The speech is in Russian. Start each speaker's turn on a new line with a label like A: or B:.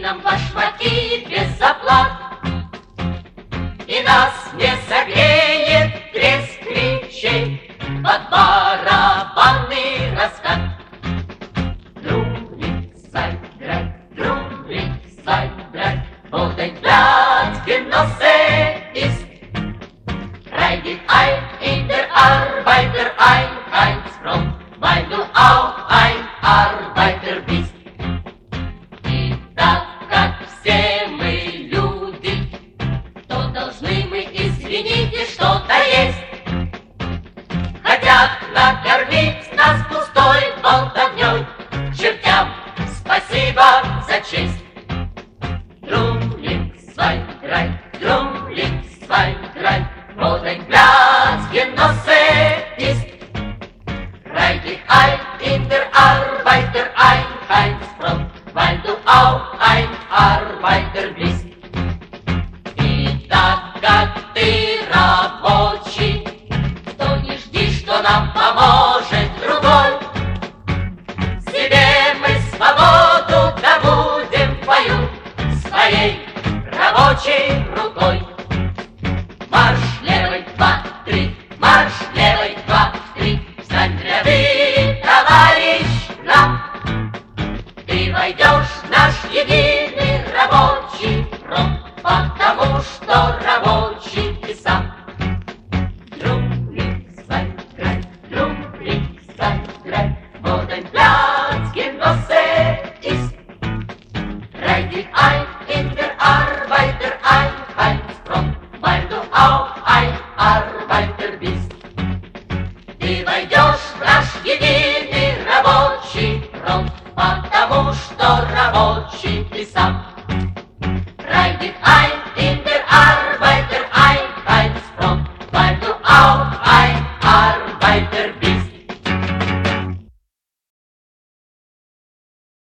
A: нам башмаки без заплат. И нас не согреет треск кричей под барабанный раскат. Друмлик, сайдрай, Boden bleibt Genosse ist. Reitet ein in der Arbeitereinheitsfront, weil du auch ein Arbeiter bist. И так как все мы люди, то должны мы, извините, что-то есть. Хотят накормить нас пустой болтовней, чертям спасибо за честь. Boden Platz Genosse ist. Reitet ein in der Arbeitereinheitsfront, weil du auch ein Arbeiter bist. И так как ты рабочий, то не жди, что нам поможет другой. Себе мы свободу добудем в бою своей рабочей рукой. Марш левой, 2, 3, марш левой, 2, 3, встань в ряды, товарищ нам. Ты войдешь в наш единый рабочий фронт, потому что рабочий ты сам. Друмлик, сайдрай, Boden Platz Genosse ist. Reitet ein in der Arbeitereinheitsfront, weil du auch ein Arbeiter bist. Ты войдешь в наш единый рабочий фронт, потому что рабочий ты сам. Reitet ein